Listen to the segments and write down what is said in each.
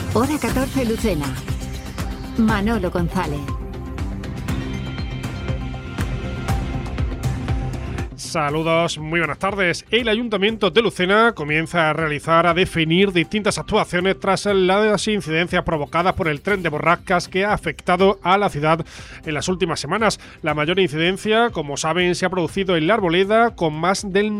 Hora 14 Lucena. Manolo González. Saludos, muy buenas tardes. El Ayuntamiento de Lucena comienza a definir distintas actuaciones tras las incidencias provocadas por el tren de borrascas que ha afectado a la ciudad en las últimas semanas. La mayor incidencia, como saben, se ha producido en la Arboleda, con más del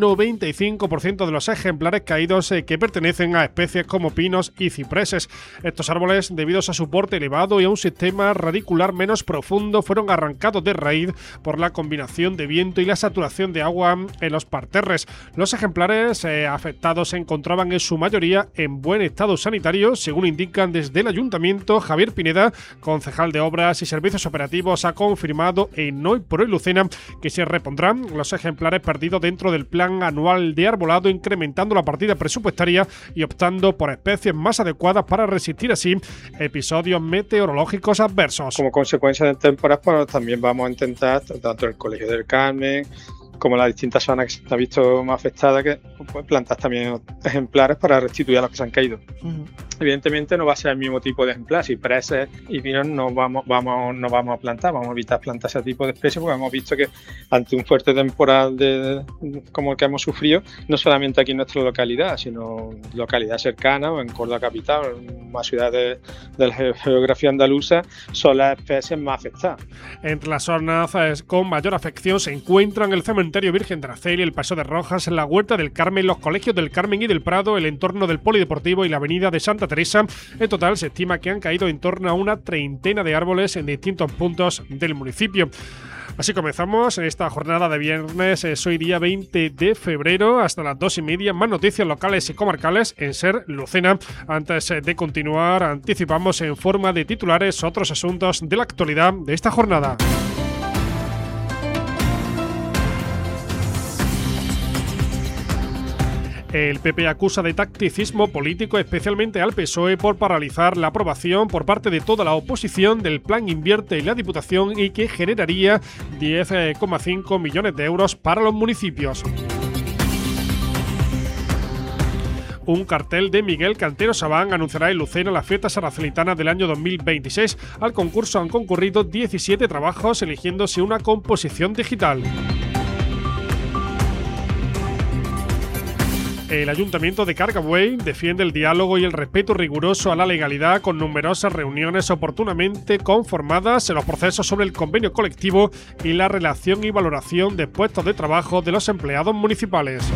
95% de los ejemplares caídos que pertenecen a especies como pinos y cipreses. Estos árboles, debido a su porte elevado y a un sistema radicular menos profundo, fueron arrancados de raíz por la combinación de viento y la saturación de agua en los parterres. Los ejemplares afectados se encontraban en su mayoría en buen estado sanitario, según indican desde el Ayuntamiento. Javier Pineda, concejal de Obras y Servicios Operativos, ha confirmado en Hoy por Hoy Lucena que se repondrán los ejemplares perdidos dentro del plan anual de arbolado, incrementando la partida presupuestaria y optando por especies más adecuadas para resistir así episodios meteorológicos adversos. Como consecuencia del temporal, pues también vamos a intentar, tanto el Colegio del Carmen como las distintas zonas que se han visto más afectadas, que pues, plantar también ejemplares para restituir a los que se han caído. Evidentemente no va a ser el mismo tipo de ejemplar. Cipreses y pinos no vamos a plantar, vamos a evitar plantar ese tipo de especies, porque hemos visto que ante un fuerte temporal como el que hemos sufrido, no solamente aquí en nuestra localidad, sino localidades cercanas o en Córdoba capital, en más ciudades de la geografía andaluza, son las especies más afectadas. Entre las zonas con mayor afección se encuentran el Cementerio Virgen de Araceli, el Paseo de Rojas, la Huerta del Carmen, los Colegios del Carmen y del Prado, el entorno del Polideportivo y la Avenida de Santa Teresa. En total se estima que han caído en torno a una treintena de árboles en distintos puntos del municipio. Así comenzamos en esta jornada de viernes, hoy día 20 de febrero, hasta las 2:30. Más noticias locales y comarcales en Ser Lucena. Antes de continuar, anticipamos en forma de titulares otros asuntos de la actualidad de esta jornada. El PP acusa de tacticismo político especialmente al PSOE por paralizar la aprobación por parte de toda la oposición del Plan Invierte en la Diputación y que generaría 10,5 millones de euros para los municipios. Un cartel de Miguel Cantero Sabán anunciará en Lucena las fiestas aracelitanas del año 2026. Al concurso han concurrido 17 trabajos, eligiéndose una composición digital. El Ayuntamiento de Carcabuey defiende el diálogo y el respeto riguroso a la legalidad, con numerosas reuniones oportunamente conformadas en los procesos sobre el convenio colectivo y la relación y valoración de puestos de trabajo de los empleados municipales.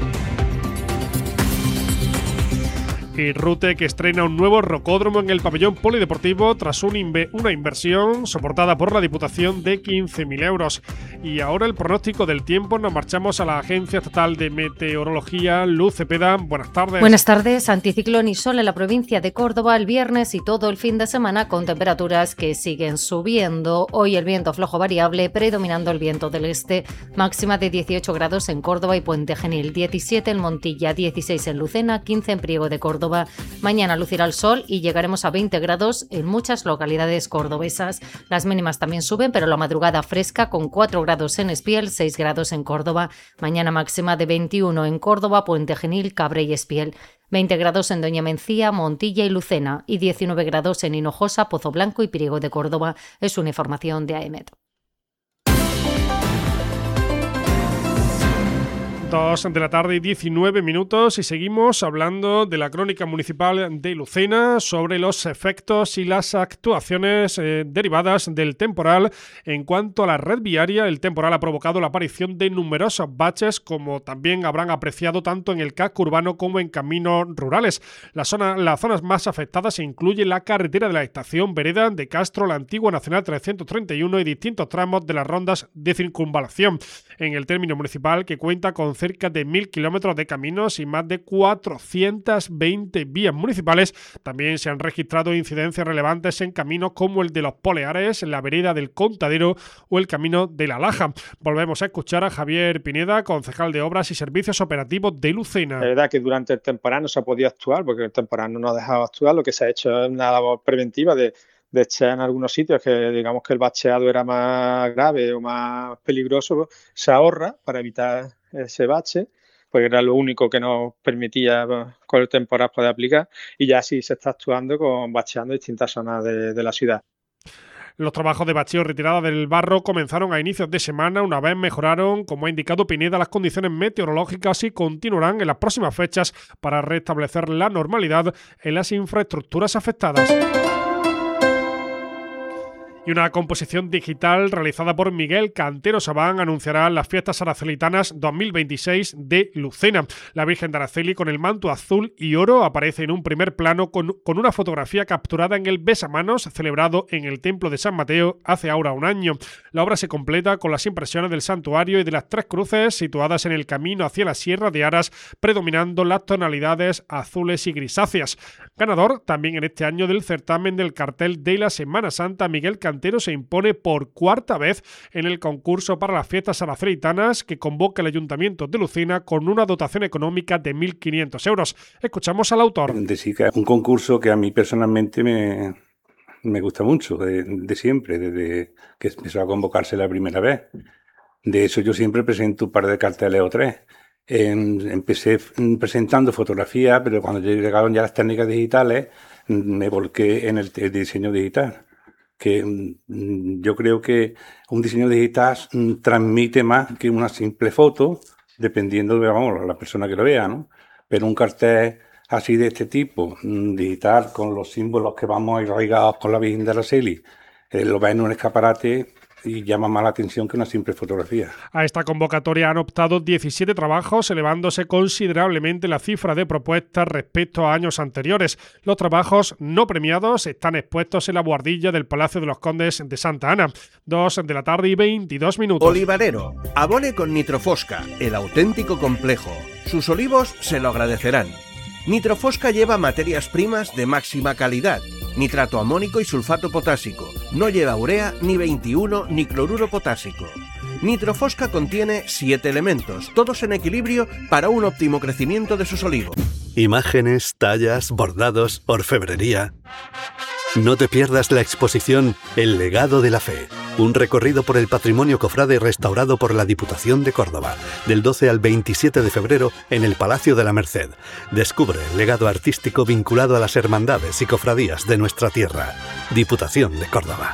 Y Rute, que estrena un nuevo rocódromo en el pabellón polideportivo tras una inversión soportada por la Diputación de 15.000 euros. Y ahora el pronóstico del tiempo. Nos marchamos a la Agencia Estatal de Meteorología. Luz Cepeda, buenas tardes. Buenas tardes. Anticiclón y sol en la provincia de Córdoba el viernes y todo el fin de semana, con temperaturas que siguen subiendo. Hoy el viento flojo variable, predominando el viento del este. Máxima de 18 grados en Córdoba y Puente Genil, 17 en Montilla, 16 en Lucena, 15 en Priego de Córdoba. Mañana lucirá el sol y llegaremos a 20 grados en muchas localidades cordobesas. Las mínimas también suben, pero la madrugada fresca, con 4 grados en Espiel, 6 grados en Córdoba. Mañana máxima de 21 en Córdoba, Puente Genil, Cabre y Espiel. 20 grados en Doña Mencía, Montilla y Lucena. Y 19 grados en Hinojosa, Pozo Blanco y Priego de Córdoba. Es una información de AEMET. 2 de la tarde y 19 minutos y seguimos hablando de la crónica municipal de Lucena sobre los efectos y las actuaciones derivadas del temporal. En cuanto a la red viaria, el temporal ha provocado la aparición de numerosos baches, como también habrán apreciado tanto en el casco urbano como en caminos rurales. Las zonas más afectadas incluyen la carretera de la estación Vereda de Castro, la antigua Nacional 331 y distintos tramos de las rondas de circunvalación. En el término municipal, que cuenta con cerca de 1.000 kilómetros de caminos y más de 420 vías municipales, también se han registrado incidencias relevantes en caminos como el de los Poleares, la vereda del Contadero o el camino de la Laja. Volvemos a escuchar a Javier Pineda, concejal de Obras y Servicios Operativos de Lucena. La verdad que durante el temporal no se ha podido actuar, porque el temporal no nos ha dejado actuar. Lo que se ha hecho es una labor preventiva de echar en algunos sitios que digamos que el bacheado era más grave o más peligroso, se ahorra para evitar ese bache. pues era lo único que nos permitía con el temporal poder aplicar, y ya sí se está actuando con bacheando distintas zonas de la ciudad. Los trabajos de bacheo y retirada del barro comenzaron a inicios de semana, una vez mejoraron, como ha indicado Pineda, las condiciones meteorológicas y continuarán en las próximas fechas para restablecer la normalidad en las infraestructuras afectadas. Y una composición digital realizada por Miguel Cantero Sabán anunciará las fiestas aracelitanas 2026 de Lucena. La Virgen de Araceli, con el manto azul y oro, aparece en un primer plano con una fotografía capturada en el besamanos celebrado en el Templo de San Mateo hace ahora un año. La obra se completa con las impresiones del santuario y de las tres cruces situadas en el camino hacia la Sierra de Aras, predominando las tonalidades azules y grisáceas. Ganador también en este año del certamen del cartel de la Semana Santa, Miguel Cantero se impone por cuarta vez en el concurso para las fiestas aracelitanas que convoca el Ayuntamiento de Lucena con una dotación económica de 1.500 euros. Escuchamos al autor. Sí, que es un concurso que a mí personalmente me gusta mucho, de siempre, desde que empezó a convocarse la primera vez. De eso yo siempre presento un par de carteles o tres. Empecé presentando fotografías, pero cuando llegaron ya las técnicas digitales, me volqué en el diseño digital. Que yo creo que un diseño digital transmite más que una simple foto, dependiendo de la persona que lo vea, ¿no? Pero un cartel así de este tipo, digital, con los símbolos que vamos arraigados con la Virgen de Araceli, lo ves en un escaparate y llama más la atención que una simple fotografía. A esta convocatoria han optado 17 trabajos, elevándose considerablemente la cifra de propuestas respecto a años anteriores. Los trabajos no premiados están expuestos en la buhardilla del Palacio de los Condes de Santa Ana. 2 de la tarde y 22 minutos. Olivarero, abone con Nitrofosca, el auténtico complejo. Sus olivos se lo agradecerán. Nitrofosca lleva materias primas de máxima calidad, nitrato amónico y sulfato potásico. No lleva urea, ni 21, ni cloruro potásico. Nitrofosca contiene 7 elementos, todos en equilibrio para un óptimo crecimiento de sus olivos. Imágenes, tallas, bordados, orfebrería. No te pierdas la exposición El legado de la fe, un recorrido por el patrimonio cofrade restaurado por la Diputación de Córdoba, del 12 al 27 de febrero en el Palacio de la Merced. Descubre el legado artístico vinculado a las hermandades y cofradías de nuestra tierra. Diputación de Córdoba.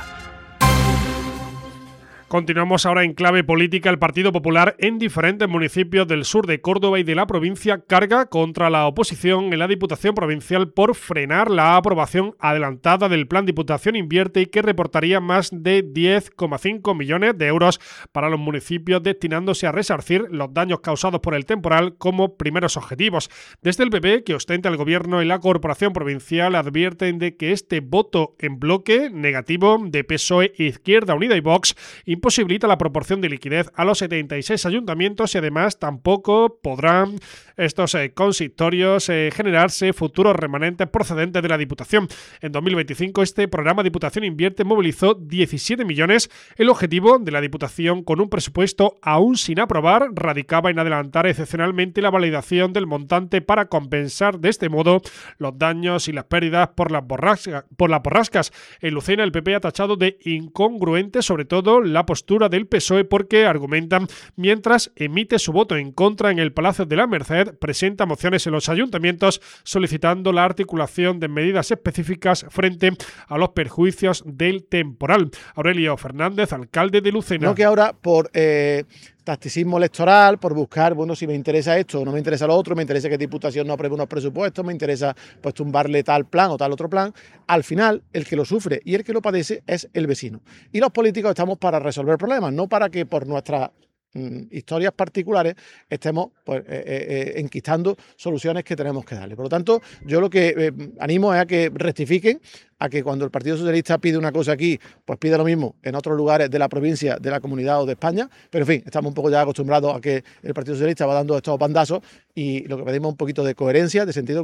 Continuamos ahora en clave política. El Partido Popular en diferentes municipios del sur de Córdoba y de la provincia carga contra la oposición en la Diputación Provincial por frenar la aprobación adelantada del Plan Diputación Invierte y que reportaría más de 10,5 millones de euros para los municipios, destinándose a resarcir los daños causados por el temporal como primeros objetivos. Desde el PP, que ostenta el gobierno y la Corporación Provincial, advierten de que este voto en bloque negativo de PSOE, Izquierda Unida y Vox imposibilita la proporción de liquidez a los 76 ayuntamientos y además tampoco podrán estos consistorios generarse futuros remanentes procedentes de la Diputación. En 2025 este programa Diputación Invierte movilizó 17 millones. El objetivo de la Diputación, con un presupuesto aún sin aprobar, radicaba en adelantar excepcionalmente la validación del montante para compensar de este modo los daños y las pérdidas por las borrascas. En Lucena el PP ha tachado de incongruente sobre todo la postura del PSOE porque argumentan, mientras emite su voto en contra en el Palacio de la Merced, presenta mociones en los ayuntamientos solicitando la articulación de medidas específicas frente a los perjuicios del temporal. Aurelio Fernández, alcalde de Lucena. No que ahora por tacticismo electoral, por buscar, bueno, si me interesa esto o no me interesa lo otro, me interesa que Diputación no apruebe unos presupuestos, me interesa pues tumbarle tal plan o tal otro plan. Al final, el que lo sufre y el que lo padece es el vecino. Y los políticos estamos para resolver problemas, no para que por nuestras historias particulares estemos pues, enquistando soluciones que tenemos que darle. Por lo tanto, yo lo que animo es a que rectifiquen, a que cuando el Partido Socialista pide una cosa aquí, pues pida lo mismo en otros lugares de la provincia, de la comunidad o de España. Pero en fin, estamos un poco ya acostumbrados a que el Partido Socialista va dando estos bandazos y lo que pedimos es un poquito de coherencia, de sentido común.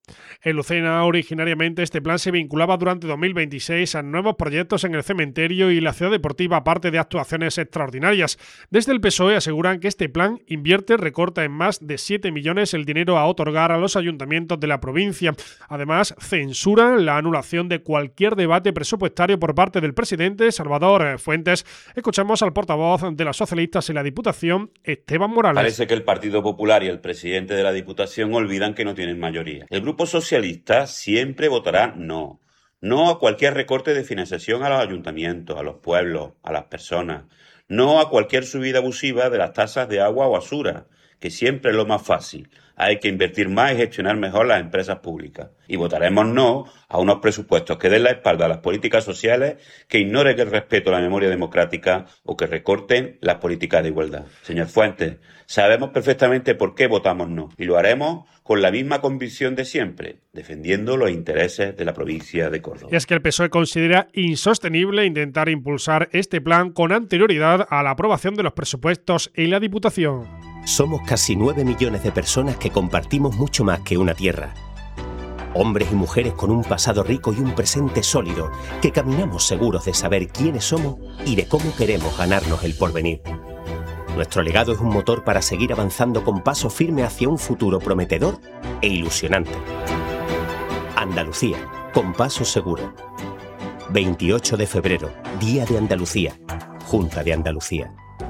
En Lucena, originariamente, este plan se vinculaba durante 2026 a nuevos proyectos en el cementerio y la ciudad deportiva, aparte de actuaciones extraordinarias. Desde el PSOE aseguran que este plan recorta en más de 7 millones el dinero a otorgar a los ayuntamientos de la provincia. Además, censuran la anulación de cualquier debate presupuestario por parte del presidente Salvador Fuentes. Escuchamos al portavoz de los socialistas en la Diputación, Esteban Morales. Parece que el Partido Popular y el presidente de la Diputación olvidan que no tienen mayoría. El Grupo Socialista siempre votará no. No a cualquier recorte de financiación a los ayuntamientos, a los pueblos, a las personas. No a cualquier subida abusiva de las tasas de agua o basura, que siempre es lo más fácil. Hay que invertir más y gestionar mejor las empresas públicas. Y votaremos no a unos presupuestos que den la espalda a las políticas sociales, que ignoren el respeto a la memoria democrática o que recorten las políticas de igualdad. Señor Fuentes, sabemos perfectamente por qué votamos no y lo haremos con la misma convicción de siempre, defendiendo los intereses de la provincia de Córdoba. Y es que el PSOE considera insostenible intentar impulsar este plan con anterioridad a la aprobación de los presupuestos en la Diputación. Somos casi 9 millones de personas que compartimos mucho más que una tierra. Hombres y mujeres con un pasado rico y un presente sólido, que caminamos seguros de saber quiénes somos y de cómo queremos ganarnos el porvenir. Nuestro legado es un motor para seguir avanzando con paso firme hacia un futuro prometedor e ilusionante. Andalucía, con paso seguro. 28 de febrero, Día de Andalucía, Junta de Andalucía.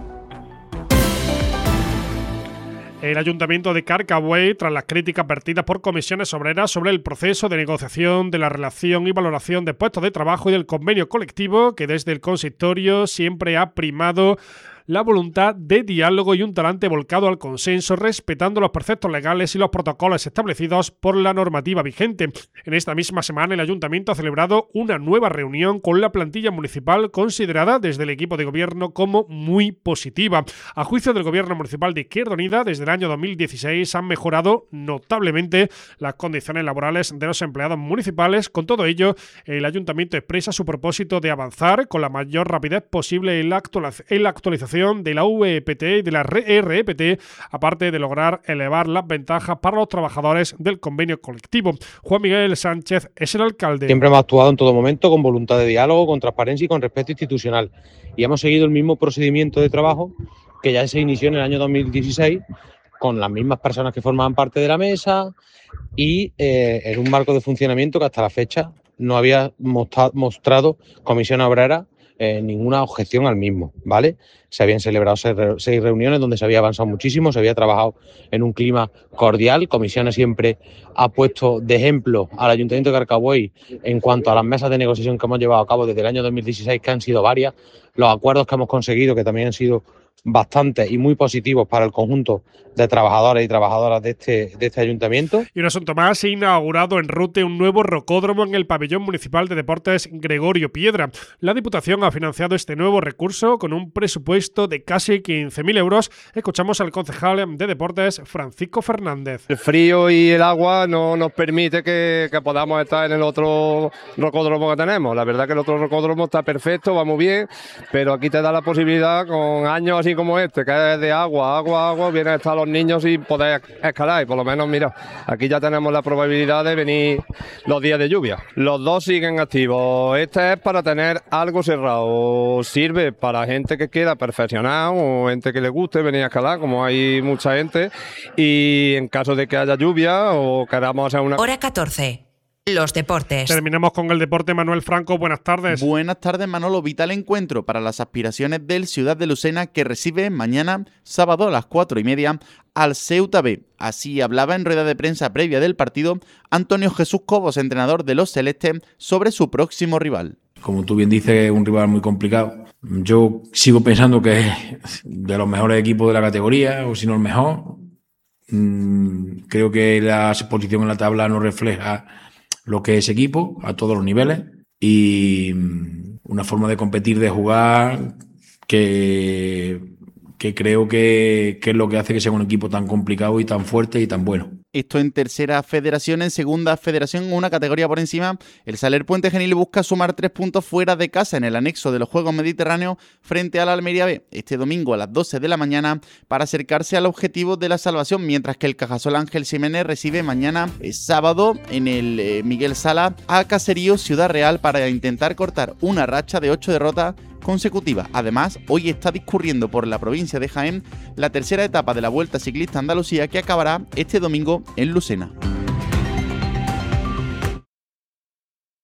El Ayuntamiento de Carcabuey, tras las críticas vertidas por comisiones obreras sobre el proceso de negociación de la relación y valoración de puestos de trabajo y del convenio colectivo, que desde el consistorio siempre ha primado la voluntad de diálogo y un talante volcado al consenso, respetando los preceptos legales y los protocolos establecidos por la normativa vigente. En esta misma semana, el Ayuntamiento ha celebrado una nueva reunión con la plantilla municipal, considerada desde el equipo de gobierno como muy positiva. A juicio del Gobierno Municipal de Izquierda Unida, desde el año 2016 han mejorado notablemente las condiciones laborales de los empleados municipales. Con todo ello, el Ayuntamiento expresa su propósito de avanzar con la mayor rapidez posible en la actualización de la VPT y de la REPT, aparte de lograr elevar las ventajas para los trabajadores del convenio colectivo. Juan Miguel Sánchez es el alcalde. Siempre hemos actuado en todo momento con voluntad de diálogo, con transparencia y con respeto institucional. Y hemos seguido el mismo procedimiento de trabajo que ya se inició en el año 2016 con las mismas personas que formaban parte de la mesa y en un marco de funcionamiento que hasta la fecha no había mostrado Comisión Obrera ninguna objeción al mismo, ¿vale? Se habían celebrado 6 reuniones donde se había avanzado muchísimo, se había trabajado en un clima cordial. Comisiones siempre ha puesto de ejemplo al Ayuntamiento de Carcabuey en cuanto a las mesas de negociación que hemos llevado a cabo desde el año 2016, que han sido varias, los acuerdos que hemos conseguido, que también han sido bastantes y muy positivos para el conjunto de trabajadores y trabajadoras de este ayuntamiento. Y un asunto más, se ha inaugurado en Rute un nuevo rocódromo en el Pabellón Municipal de Deportes Gregorio Piedra. La Diputación ha financiado este nuevo recurso con un presupuesto de casi 15.000 euros. Escuchamos al concejal de Deportes, Francisco Fernández. El frío y el agua no nos permite que podamos estar en el otro rocódromo que tenemos. La verdad que el otro rocódromo está perfecto, va muy bien, pero aquí te da la posibilidad, con años así como este, que es de agua, vienen a estar los niños y poder escalar. Y por lo menos, mira, aquí ya tenemos la probabilidad de venir los días de lluvia. Los dos siguen activos. Este es para tener algo cerrado. Sirve para gente que quiera perfeccionar o gente que le guste venir a escalar, como hay mucha gente. Y en caso de que haya lluvia o queramos hacer una... Hora 14. Los deportes. Terminamos con el deporte. Manuel Franco, buenas tardes. Buenas tardes, Manolo. Vital encuentro para las aspiraciones del Ciudad de Lucena, que recibe mañana, sábado a las 4:30, al Ceuta B. Así hablaba en rueda de prensa previa del partido Antonio Jesús Cobos, entrenador de los celestes, sobre su próximo rival. Como tú bien dices, es un rival muy complicado. Yo sigo pensando que es de los mejores equipos de la categoría, o si no el mejor. Creo que la posición en la tabla no refleja lo que es equipo a todos los niveles, y una forma de competir, de jugar, que creo que es lo que hace que sea un equipo tan complicado y tan fuerte y tan bueno. Esto en tercera federación. En segunda federación, una categoría por encima, el Saler Puente Genil busca sumar 3 puntos fuera de casa en el anexo de los Juegos Mediterráneos frente a la Almería B este domingo a las 12 de la mañana para acercarse al objetivo de la salvación, mientras que el Cajasol Ángel Ximénez recibe mañana sábado en el Miguel Sala a Caserío Ciudad Real para intentar cortar una racha de 8 derrotas consecutivas. Además, hoy está discurriendo por la provincia de Jaén la tercera etapa de la Vuelta Ciclista Andalucía, que acabará este domingo en Lucena.